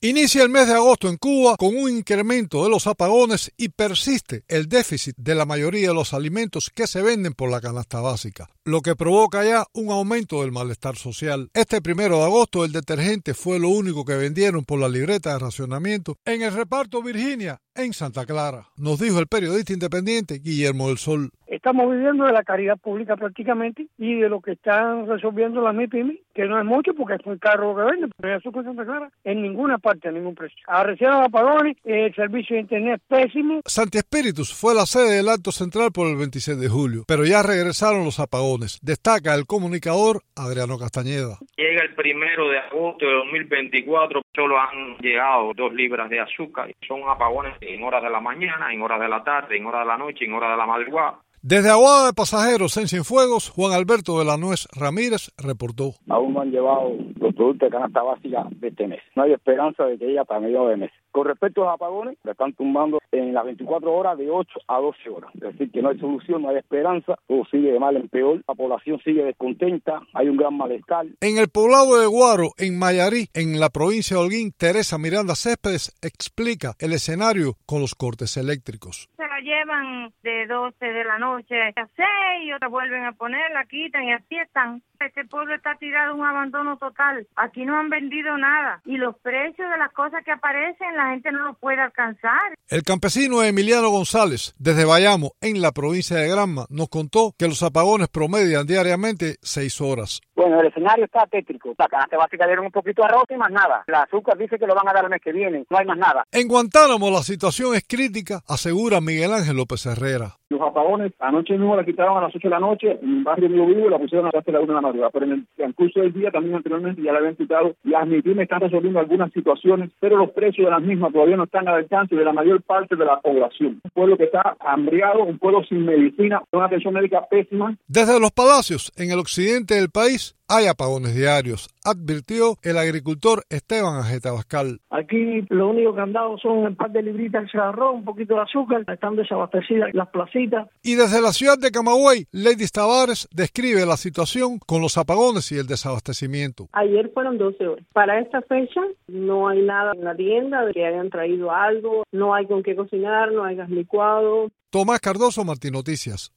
Inicia el mes de agosto en Cuba con un incremento de los apagones y persiste el déficit de la mayoría de los alimentos que se venden por la canasta básica, lo que provoca ya un aumento del malestar social. Este 1 de agosto el detergente fue lo único que vendieron por la libreta de racionamiento en el reparto Virginia en Santa Clara, nos dijo el periodista independiente Guillermo del Sol. Estamos viviendo de la caridad pública prácticamente y de lo que están resolviendo las MIPYME, que no es mucho porque es muy caro lo que venden, pero el azúcar en Santa Clara en ninguna parte a ningún precio. Arreciaron los apagones, el servicio de internet es pésimo. Santi Espíritus fue la sede del acto central por el 26 de julio, pero ya regresaron los apagones, destaca el comunicador Adriano Castañeda. Llega el 1 de agosto de 2024, solo han llegado 2 libras de azúcar. Son apagones en horas de la mañana, en horas de la tarde, en horas de la noche, en horas de la madrugada. Desde Aguada de Pasajeros en Cienfuegos, Juan Alberto de la Nuez Ramírez reportó. Aún no han llevado los productos de canasta básica de este mes. No hay esperanza de que llegue para mediados de mes. Con respecto a los apagones, le están tumbando en las 24 horas de 8 a 12 horas. Es decir, que no hay solución, no hay esperanza, todo sigue de mal en peor, la población sigue descontenta, hay un gran malestar. En el poblado de Guaro, en Mayarí, en la provincia de Holguín, Teresa Miranda Céspedes explica el escenario con los cortes eléctricos. Se la llevan de 12 de la noche a 6 y otras vuelven a poner, la quitan y así están. Este pueblo está tirado en un abandono total. Aquí no han vendido nada y los precios de las cosas que aparecen la gente no los puede alcanzar. El campesino Emiliano González, desde Bayamo, en la provincia de Granma, nos contó que los apagones promedian diariamente 6 horas. Bueno, el escenario está tétrico. La canasta básica dieron un poquito de arroz y más nada. La azúcar dice que lo van a dar el mes que viene. No hay más nada. En Guantánamo la situación es crítica, asegura Miguel Ángel López Herrera. Los apagones, anoche mismo la quitaron a las 8 de la noche, en el barrio Mío Vivo, y la pusieron hasta la 1 de la madrugada. Pero en el transcurso del día, también anteriormente, ya la habían quitado. Las MIPYME están resolviendo algunas situaciones, pero los precios de las mismas todavía no están al alcance de la mayor parte de la población. Un pueblo que está hambriado, un pueblo sin medicina, una atención médica pésima. Desde los palacios, en el occidente del país, hay apagones diarios, advirtió el agricultor Esteban Ajeta Bascal. Aquí lo único que han dado son un par de libritas de arroz, un poquito de azúcar, están desabastecidas las placitas. Y desde la ciudad de Camagüey, Lady Tavares describe la situación con los apagones y el desabastecimiento. Ayer fueron 12 horas. Para esta fecha no hay nada en la tienda de que hayan traído algo, no hay con qué cocinar, no hay gas licuado. Tomás Cardoso, Martín Noticias.